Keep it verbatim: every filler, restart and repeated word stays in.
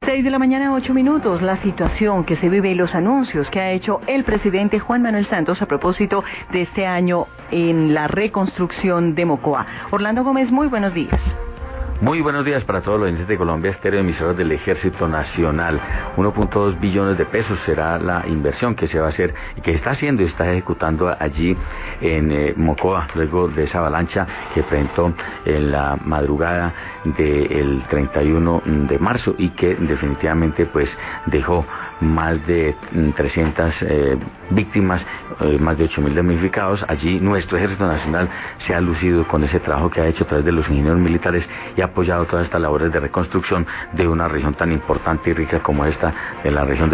Seis de la mañana, ocho minutos. La situación que se vive y los anuncios que ha hecho el presidente Juan Manuel Santos a propósito de este año en la reconstrucción de Mocoa. Orlando Gómez, muy buenos días. Muy buenos días para todos los oyentes de Colombia Estéreo, emisoras del Ejército Nacional. uno punto dos billones de pesos será la inversión que se va a hacer y que se está haciendo y está ejecutando allí en eh, Mocoa, luego de esa avalancha que presentó en la madrugada del treinta y uno de marzo y que definitivamente pues dejó más de trescientas eh, víctimas, eh, más de ocho mil damnificados. Allí nuestro Ejército Nacional se ha lucido con ese trabajo que ha hecho a través de los ingenieros militares y ha apoyado todas estas labores de reconstrucción de una región tan importante y rica como esta, de la región